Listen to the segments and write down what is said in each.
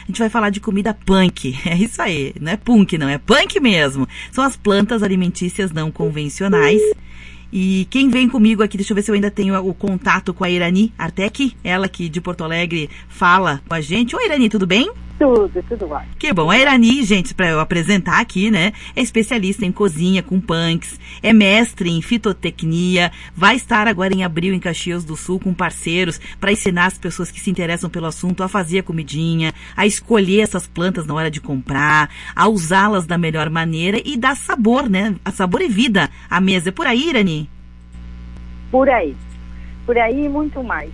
gente vai falar de comida punk. É isso aí, não é punk não, é punk mesmo. São as plantas alimentícias não convencionais. E quem vem comigo aqui, deixa eu ver se eu ainda tenho o contato com a Irani Artec, ela que de Porto Alegre fala com a gente. Oi, Irani, tudo bem? Tudo ótimo. Que bom. A Irani, gente, para eu apresentar aqui, né, é especialista em cozinha com punks, é mestre em fitotecnia, vai estar agora em abril em Caxias do Sul com parceiros para ensinar as pessoas que se interessam pelo assunto a fazer a comidinha, a escolher essas plantas na hora de comprar, a usá-las da melhor maneira e dar sabor, né, a sabor e vida à mesa. É por aí, Irani? Por aí e muito mais.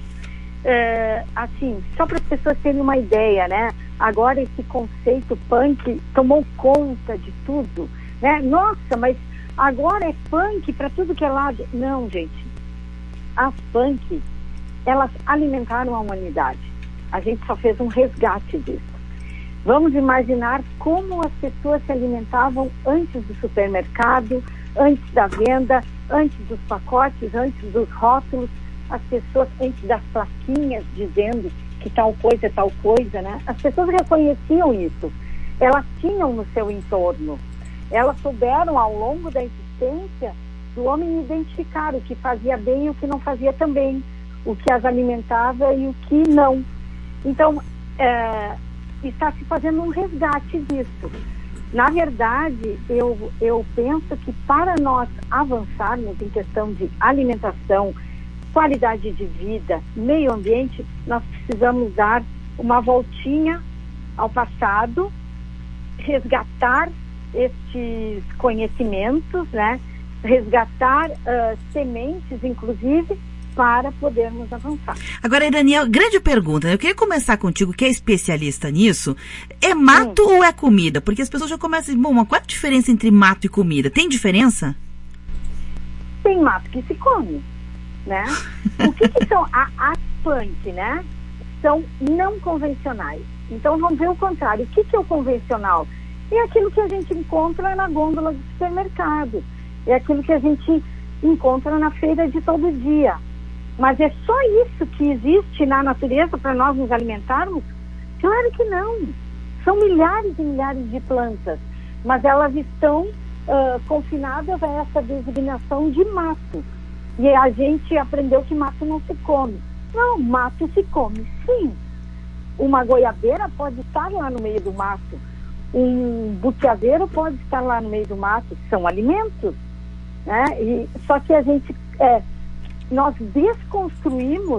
Assim, só para as pessoas terem uma ideia, né? Agora esse conceito punk tomou conta de tudo, né? Nossa, mas agora é punk para tudo que é lado. Não, gente. As punk, elas alimentaram a humanidade. A gente só fez um resgate disso. Vamos imaginar como as pessoas se alimentavam antes do supermercado, antes da venda, antes dos pacotes, antes dos rótulos, as pessoas antes das plaquinhas dizendo que tal coisa, né? As pessoas reconheciam isso. Elas tinham no seu entorno. Elas souberam, ao longo da existência do homem, identificar o que fazia bem e o que não fazia também, o que as alimentava e o que não. Então, está se fazendo um resgate disso. Na verdade, eu penso que para nós avançarmos em questão de alimentação, qualidade de vida, meio ambiente, nós precisamos dar uma voltinha ao passado, resgatar estes conhecimentos, né? Resgatar sementes, inclusive, para podermos avançar. Agora, Daniel, grande pergunta, né? Eu queria começar contigo, que é especialista nisso. É mato ou é comida? Porque as pessoas já começam a dizer, bom, qual é a diferença entre mato e comida? Tem diferença? Tem mato que se come, né? O que são as punk, né? São não convencionais. Então, vamos ver o contrário. O que é o convencional? É aquilo que a gente encontra na gôndola do supermercado. É aquilo que a gente encontra na feira de todo dia. Mas é só isso que existe na natureza para nós nos alimentarmos? Claro que não. São milhares e milhares de plantas, mas elas estão confinadas a essa designação de mato. E a gente aprendeu que mato não se come. Não, mato se come, sim. Uma goiabeira pode estar lá no meio do mato. Um butiadeiro pode estar lá no meio do mato. São alimentos, né? Só que a gente... nós desconstruímos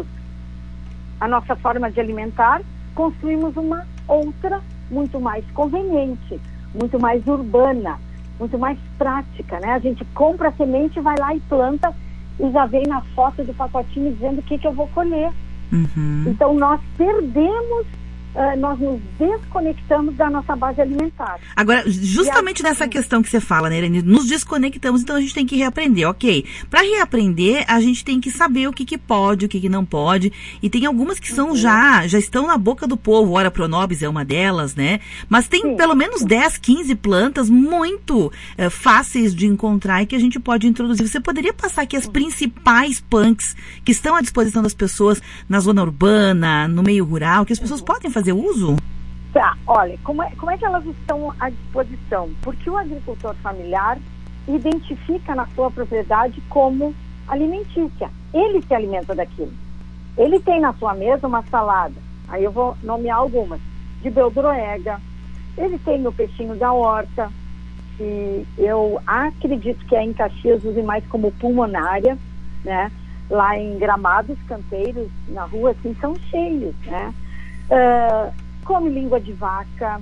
a nossa forma de alimentar, construímos uma outra muito mais conveniente, muito mais urbana, muito mais prática, né? A gente compra a semente, vai lá e planta e já vem na foto do pacotinho dizendo o que eu vou colher. Uhum. Então nós perdemos, nós nos desconectamos da nossa base alimentar. Agora, justamente nessa questão que você fala, né, Irene, nos desconectamos, então a gente tem que reaprender, ok? Para reaprender, a gente tem que saber o que pode, o que não pode, e tem algumas que são já estão na boca do povo, Ora Pronobis é uma delas, né? Mas tem pelo menos 10, 15 plantas muito fáceis de encontrar e que a gente pode introduzir. Você poderia passar aqui as principais punks que estão à disposição das pessoas na zona urbana, no meio rural, que as pessoas podem fazer uso? Tá, olha, como é que elas estão à disposição? Porque o agricultor familiar identifica na sua propriedade como alimentícia. Ele se alimenta daquilo. Ele tem na sua mesa uma salada, aí eu vou nomear algumas, de beldroega. Ele tem o peixinho da horta, que eu acredito que em Caxias use mais como pulmonária, né? Lá em Gramados, canteiros, na rua, assim, são cheios, né? Come língua de vaca,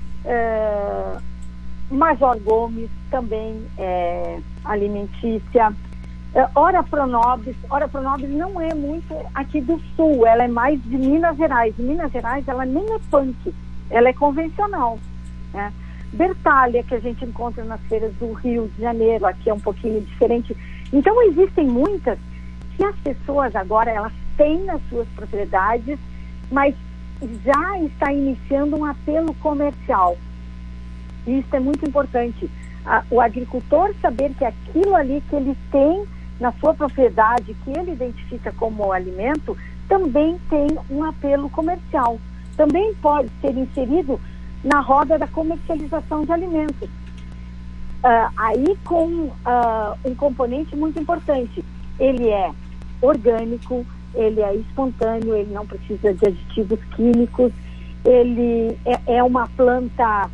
Major Gomes também é alimentícia, Ora Pronobis não é muito aqui do sul, ela é mais de Minas Gerais. Em Minas Gerais ela nem é punk, ela é convencional, né? Bertália, que a gente encontra nas feiras do Rio de Janeiro, aqui é um pouquinho diferente. Então existem muitas que as pessoas agora elas têm nas suas propriedades, mas já está iniciando um apelo comercial. E isso é muito importante. O agricultor saber que aquilo ali que ele tem na sua propriedade, que ele identifica como alimento, também tem um apelo comercial. também pode ser inserido na roda da comercialização de alimentos. Aí com um componente muito importante. Ele é orgânico, ele é espontâneo, ele não precisa de aditivos químicos, ele é uma planta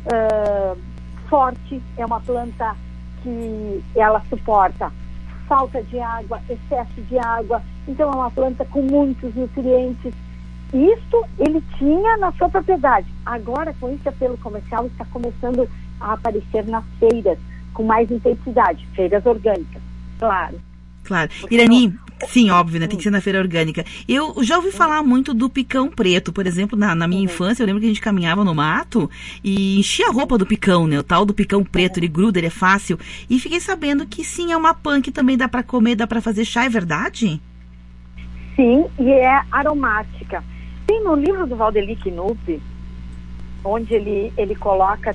forte, é uma planta que ela suporta falta de água, excesso de água, então é uma planta com muitos nutrientes. Isso ele tinha na sua propriedade. Agora, com esse apelo comercial, está começando a aparecer nas feiras com mais intensidade, feiras orgânicas, claro. Claro. Irani, sim, óbvio, né? Tem que ser na feira orgânica. Eu já ouvi falar muito do picão preto, por exemplo, na minha infância, eu lembro que a gente caminhava no mato e enchia a roupa do picão, né? O tal do picão preto, ele gruda, ele é fácil. E fiquei sabendo que sim, é uma pã que também dá para comer, dá para fazer chá, é verdade? Sim, e é aromática. Tem no livro do Valdeli Knupp, onde ele coloca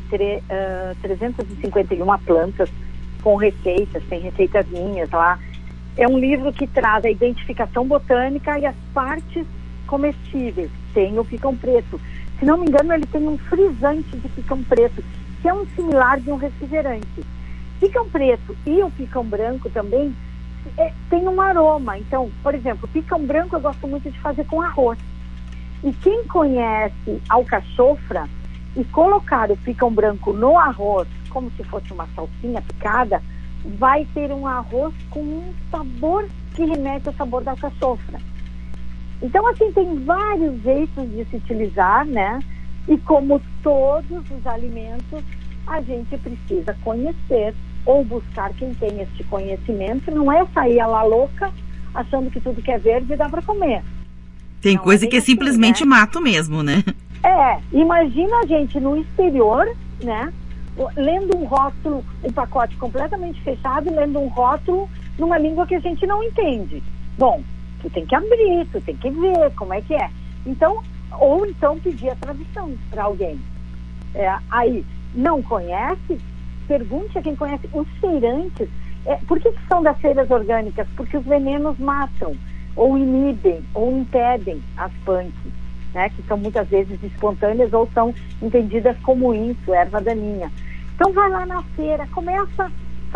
351 plantas com receitas, tem receitas minhas lá. É um livro que traz a identificação botânica e as partes comestíveis. Tem o picão preto. Se não me engano, ele tem um frisante de picão preto, que é um similar de um refrigerante. Picão preto e o picão branco também tem um aroma. Então, por exemplo, o picão branco eu gosto muito de fazer com arroz. E quem conhece alcachofra e colocar o picão branco no arroz, como se fosse uma salsinha picada, vai ter um arroz com um sabor que remete ao sabor da alcachofra. Então, assim, tem vários jeitos de se utilizar, né? E como todos os alimentos, a gente precisa conhecer ou buscar quem tem este conhecimento. Não é sair a la louca achando que tudo que é verde dá para comer. Tem Não coisa que é assim, simplesmente né? mato mesmo, né? Imagina a gente no exterior, né? Lendo um rótulo, um pacote completamente fechado, lendo um rótulo numa língua que a gente não entende. Bom, tu tem que abrir, tu tem que ver como é que é. Então, ou então pedir a tradução para alguém. Aí, não conhece? Pergunte a quem conhece. Os feirantes, por que são das feiras orgânicas? Porque os venenos matam, ou inibem, ou impedem as punks, né, que são muitas vezes espontâneas ou são entendidas como isso, erva daninha. Então vai lá na feira, começa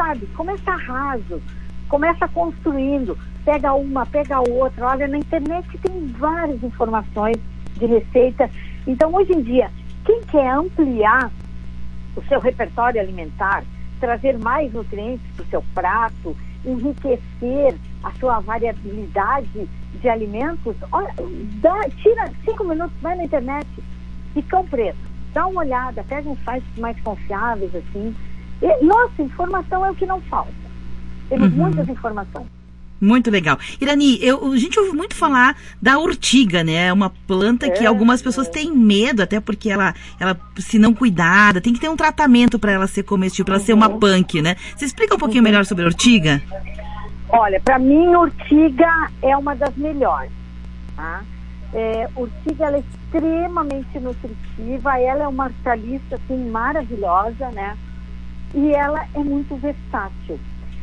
raso, começa construindo, pega uma, pega outra. Olha, na internet tem várias informações de receita. Então, hoje em dia, quem quer ampliar o seu repertório alimentar, trazer mais nutrientes para o seu prato, enriquecer a sua variabilidade de alimentos, olha, tira 5 minutos, vai na internet, picão preto, dá uma olhada, pega uns sites mais confiáveis, assim. Nossa, informação é o que não falta. Temos muitas informações. Muito legal. Irani, a gente ouve muito falar da urtiga, né? É uma planta que algumas pessoas têm medo, até porque ela, se não cuidada, tem que ter um tratamento para ela ser comestível, para ela ser uma punk, né? Você explica um pouquinho melhor sobre a urtiga? Olha, para mim, urtiga é uma das melhores, tá? Urtiga, ela é extremamente nutritiva, ela é uma hortaliça, assim, maravilhosa, né? E ela é muito versátil.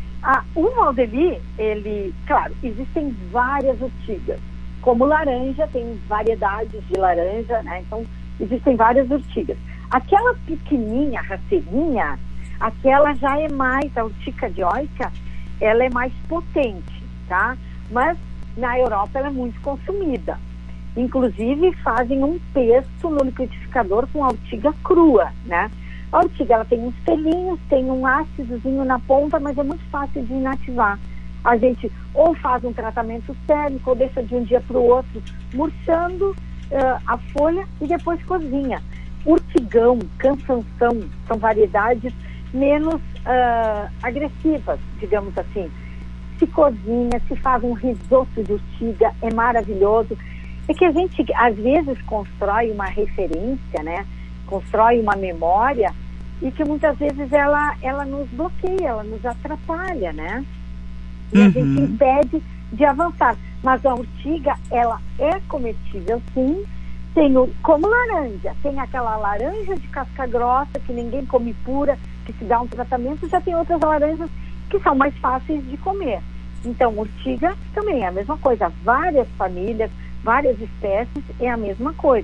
O Valdeli, claro, existem várias urtigas. Como laranja, tem variedades de laranja, né? Então, existem várias urtigas. Aquela pequenininha, raceirinha, aquela já é mais, a urtica dioica, ela é mais potente, tá? Mas na Europa ela é muito consumida. Inclusive, fazem um pesto no liquidificador com a urtiga crua, né? A urtiga, ela tem uns pelinhos, tem um ácidozinho na ponta, mas é muito fácil de inativar. A gente ou faz um tratamento térmico, ou deixa de um dia para o outro, murchando a folha e depois cozinha. Urtigão, cansanção, são variedades menos agressivas, digamos assim. Se cozinha, se faz um risoto de urtiga, é maravilhoso. É que a gente, às vezes, constrói uma referência, né? Constrói uma memória e que muitas vezes ela nos bloqueia, ela nos atrapalha, né? E a gente impede de avançar. Mas a urtiga, ela é comestível, sim. Como laranja, tem aquela laranja de casca grossa que ninguém come pura, que se dá um tratamento, já tem outras laranjas que são mais fáceis de comer. Então, urtiga também é a mesma coisa. Várias famílias, várias espécies é a mesma coisa.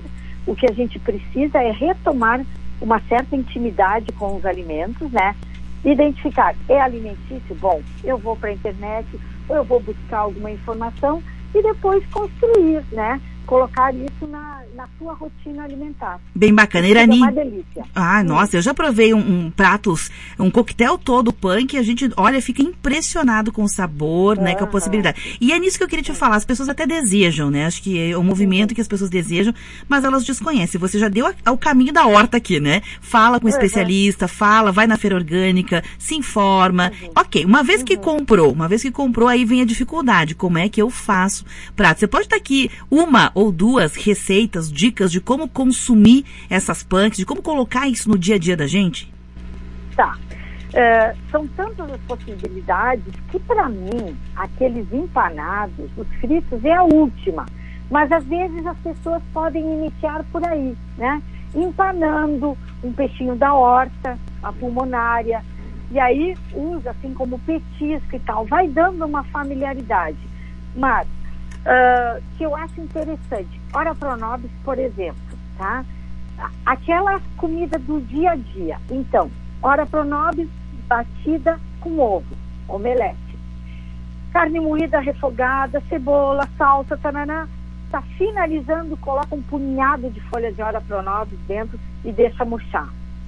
o que a gente precisa é retomar uma certa intimidade com os alimentos, né? Identificar, é alimentício? Bom, eu vou para a internet, ou eu vou buscar alguma informação e depois construir, né? Colocar isso na sua rotina alimentar. Bem bacana, Irani. É uma delícia. Nossa, eu já provei um coquetel todo punk, a gente, olha, fica impressionado com o sabor, né, com a possibilidade. E é nisso que eu queria te falar, as pessoas até desejam, né, acho que é um movimento que as pessoas desejam, mas elas desconhecem. Você já deu o caminho da horta aqui, né? Fala com o especialista, vai na feira orgânica, se informa. Ok, uma vez que comprou, aí vem a dificuldade, como é que eu faço prato? Você pode estar aqui uma ou duas receitas, dicas de como consumir essas punks, de como colocar isso no dia a dia da gente? Tá. São tantas as possibilidades que, para mim, aqueles empanados, os fritos, é a última. Mas, às vezes, as pessoas podem iniciar por aí, né? Empanando um peixinho da horta, a pulmonária, e aí usa, assim, como petisco e tal. Vai dando uma familiaridade. Mas, que eu acho interessante, ora pronobis, por exemplo, tá? Aquela comida do dia a dia. Então, ora pronobis batida com ovo, omelete. Carne moída, refogada, cebola, salsa, tananã. Tá finalizando, coloca um punhado de folha de ora pronobis dentro e deixa murchar.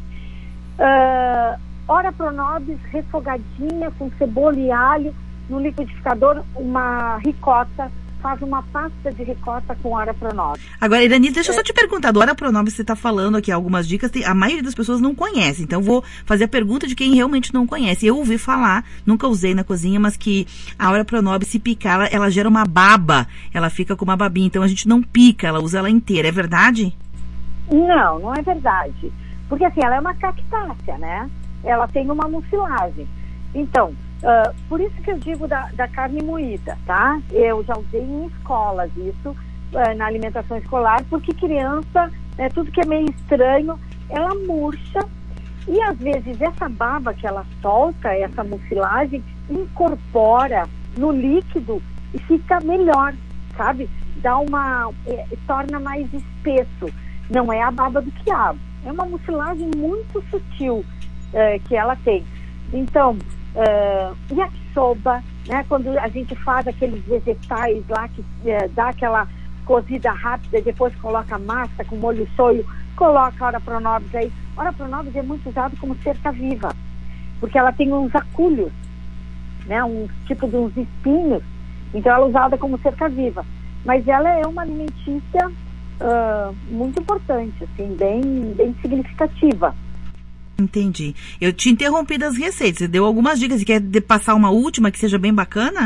Ora pronobis refogadinha com cebola e alho no liquidificador, uma ricota. Faz uma pasta de ricota com ora pronobis. Agora, Irani, deixa eu só te perguntar, do ora pronobis você está falando aqui algumas dicas, a maioria das pessoas não conhece, então eu vou fazer a pergunta de quem realmente não conhece. Eu ouvi falar, nunca usei na cozinha, mas que a ora pronobis, se picar, ela gera uma baba, ela fica com uma babinha, então a gente não pica, ela usa ela inteira, é verdade? Não é verdade, porque assim, ela é uma cactácea, né? Ela tem uma mucilagem, então... por isso que eu digo da carne moída, tá? Eu já usei em escolas isso, na alimentação escolar, porque criança, tudo que é meio estranho, ela murcha, e às vezes essa baba que ela solta, essa mucilagem, incorpora no líquido e fica melhor, sabe? Torna mais espesso. Não é a baba do quiabo, é uma mucilagem muito sutil que ela tem. Então, yakisoba, né? Quando a gente faz aqueles vegetais lá que dá aquela cozida rápida e depois coloca massa com molho shoyu, coloca ora pronobis aí. Ora pronobis é muito usado como cerca-viva, porque ela tem uns acúlios, né? Um tipo de uns espinhos, então ela é usada como cerca-viva. Mas ela é uma alimentícia muito importante, assim, bem significativa. Entendi. Eu te interrompi das receitas. Você deu algumas dicas. Você quer passar uma última que seja bem bacana?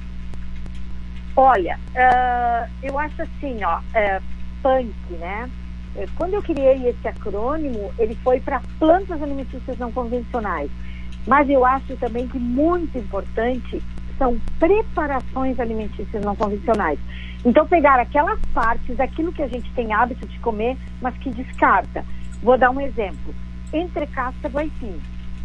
Olha, eu acho assim, PUNC, né? Quando eu criei esse acrônimo, ele foi para plantas alimentícias não convencionais. Mas eu acho também que muito importante são preparações alimentícias não convencionais. Então, pegar aquelas partes, aquilo que a gente tem hábito de comer, mas que descarta. Vou dar um exemplo. Entrecasca do aipim.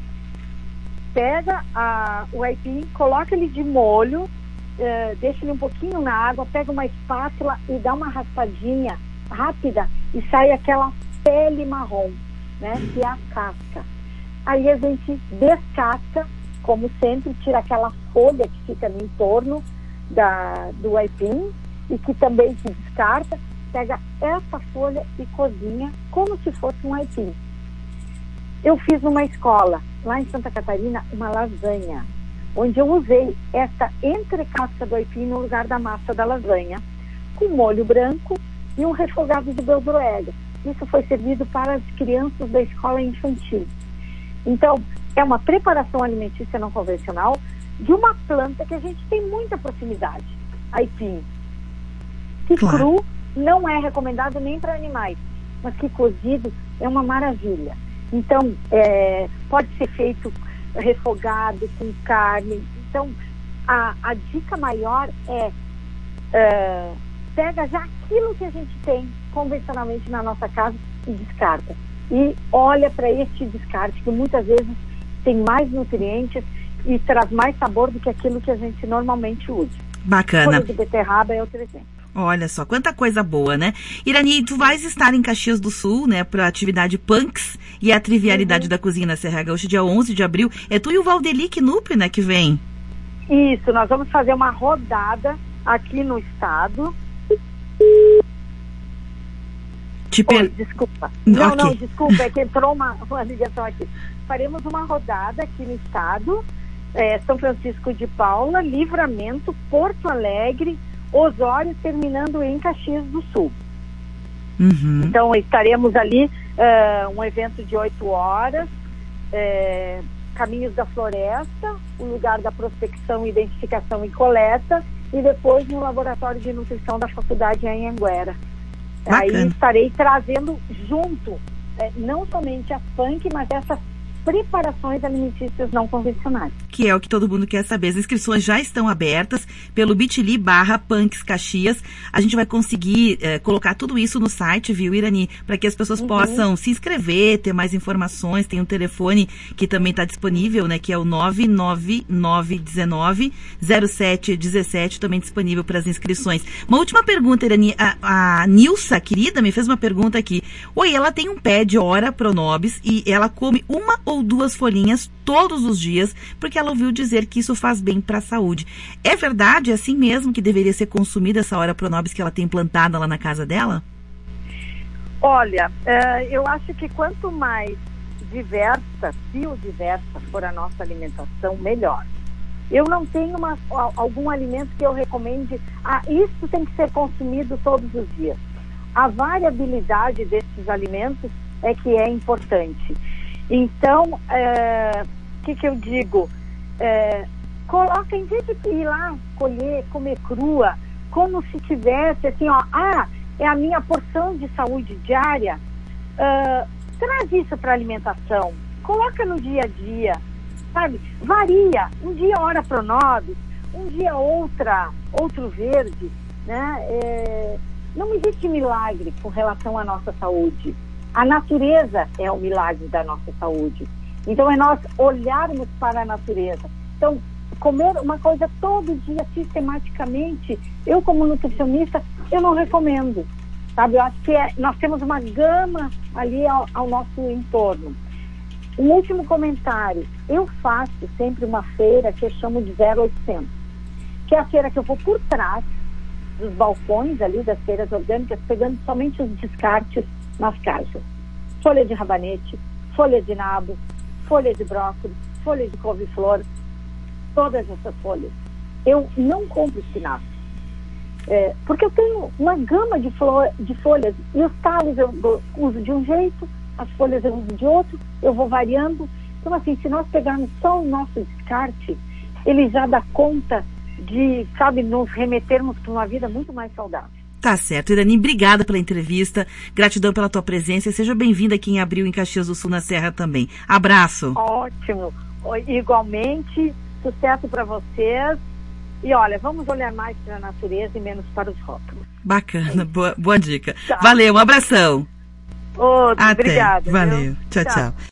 Pega o aipim, coloca ele de molho, deixa ele um pouquinho na água, pega uma espátula e dá uma raspadinha rápida e sai aquela pele marrom, né? Que é a casca. Aí a gente descasca, como sempre, tira aquela folha que fica no entorno do aipim e que também se descarta, pega essa folha e cozinha como se fosse um aipim. Eu fiz numa escola, lá em Santa Catarina, uma lasanha, onde eu usei essa entrecasca do aipim no lugar da massa da lasanha, com molho branco e um refogado de beldroega. Isso foi servido para as crianças da escola infantil. Então, é uma preparação alimentícia não convencional de uma planta que a gente tem muita proximidade, aipim. Que cru não é recomendado nem para animais, mas que cozido é uma maravilha. Então, pode ser feito refogado com carne. Então, a dica maior pega já aquilo que a gente tem convencionalmente na nossa casa e descarta. E olha para este descarte, que muitas vezes tem mais nutrientes e traz mais sabor do que aquilo que a gente normalmente usa. Bacana. Folha de beterraba é outro exemplo. Olha só, quanta coisa boa, né? Irani, tu vais estar em Caxias do Sul, né, para a atividade Punks e a Trivialidade da Cozinha na Serra Gaúcha, dia 11 de abril. É tu e o Valdeli Knupp, né, que vem? Isso, nós vamos fazer uma rodada aqui no estado. Oi, desculpa. Não, desculpa, é que entrou uma ligação aqui. Faremos uma rodada aqui no estado, São Francisco de Paula, Livramento, Porto Alegre, Osório, terminando em Caxias do Sul. Uhum. Então, estaremos ali, um evento de 8 horas, Caminhos da Floresta, o lugar da prospecção, identificação e coleta, e depois no Laboratório de Nutrição da Faculdade em Anhanguera. Bacana. Aí estarei trazendo junto, não somente a funk, mas essas preparações alimentícias não convencionais. Que é o que todo mundo quer saber. As inscrições já estão abertas pelo bit.ly/Punks Caxias. A gente vai conseguir colocar tudo isso no site, viu, Irani? Para que as pessoas possam se inscrever, ter mais informações. Tem um telefone que também está disponível, né? Que é o 99919-0717, também disponível para as inscrições. Uma última pergunta, Irani. A Nilsa, querida, me fez uma pergunta aqui. Oi, ela tem um pé de Ora Pronobis e ela come uma ou 2 folhinhas todos os dias, porque ela ouviu dizer que isso faz bem para a saúde. É verdade? É assim mesmo que deveria ser consumida essa Ora Pronobis que ela tem plantada lá na casa dela? Olha, eu acho que quanto mais biodiversa for a nossa alimentação, melhor. Eu não tenho algum alimento que eu recomende, isso tem que ser consumido todos os dias. A variabilidade desses alimentos é que é importante. Então, o que eu digo? Coloca, em vez de ir lá comer crua, como se tivesse assim, é a minha porção de saúde diária. Traz isso para a alimentação, coloca no dia a dia, sabe? Varia, um dia Ora Pronobis, um dia outro verde, né? Não existe milagre com relação à nossa saúde. A natureza é o milagre da nossa saúde. Então, é nós olharmos para a natureza. Então, comer uma coisa todo dia, sistematicamente, eu como nutricionista, eu não recomendo. Sabe? Eu acho que nós temos uma gama ali ao nosso entorno. Um último comentário. Eu faço sempre uma feira que eu chamo de 0800, que é a feira que eu vou por trás dos balcões ali das feiras orgânicas, pegando somente os descartes nas caixas. Folha de rabanete, folha de nabo, folha de brócolis, folha de couve-flor, todas essas folhas. Eu não compro espinafre, porque eu tenho uma gama de folhas, e os talos eu uso de um jeito, as folhas eu uso de outro, eu vou variando. Então, assim, se nós pegarmos só o nosso descarte, ele já dá conta de, sabe, nos remetermos para uma vida muito mais saudável. Tá certo. Irani, obrigada pela entrevista, gratidão pela tua presença e seja bem-vinda aqui em abril em Caxias do Sul, na Serra também. Abraço. Ótimo. Igualmente, sucesso para vocês. E olha, vamos olhar mais para a natureza e menos para os rótulos. Bacana, boa dica. Tchau. Valeu, um abração. Obrigada. Valeu. Tchau, tchau.